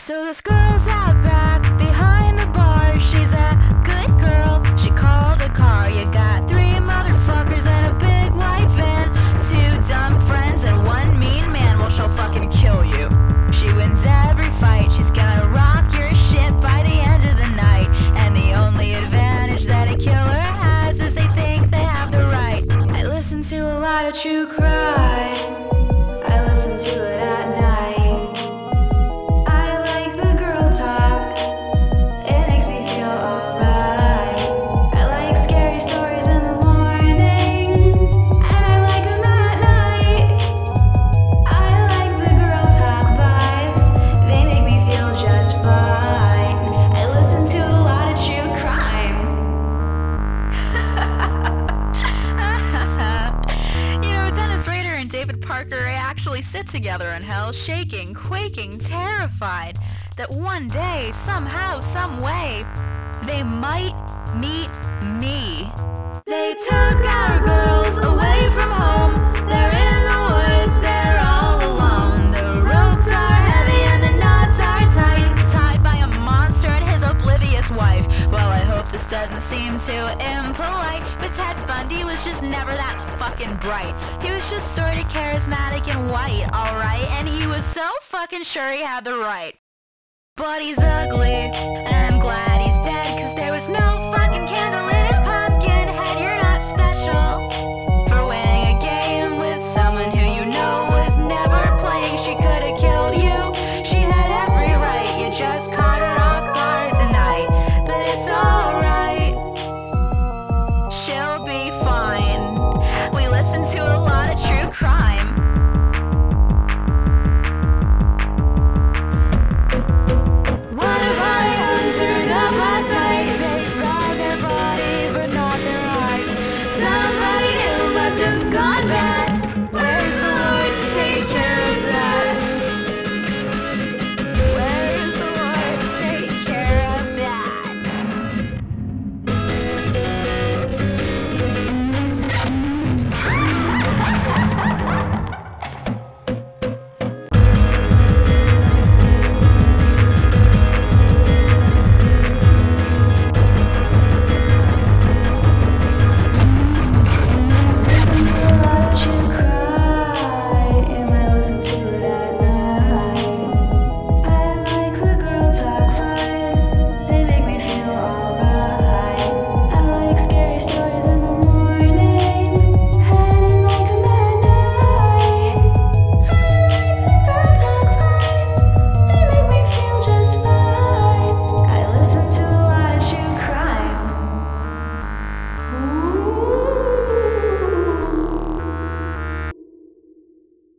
So this girl's out back behind the bar. She's a good girl. She called a car. You got 3 motherfuckers and a big white van, 2 dumb friends and 1 mean man. Well, she'll fucking kill you. She wins every fight. She's gonna rock your shit by the end of the night. And the only advantage that a killer has is they think they have the right. I listen to a lot of true crime. I listen to it at night. Parker actually sit together in hell, shaking, quaking, terrified that one day, somehow, some way, they might meet me. They took our girls away from home. They're in the woods, they're all alone. The ropes are heavy and the knots are tight, tied by a monster and his oblivious wife. Well, I hope this doesn't seem too impolite, but Ted Bundy was just never that fucking bright. He was just sort of charismatic and white, alright, and he was so fucking sure he had the right. But he's ugly, and I'm glad he's dead,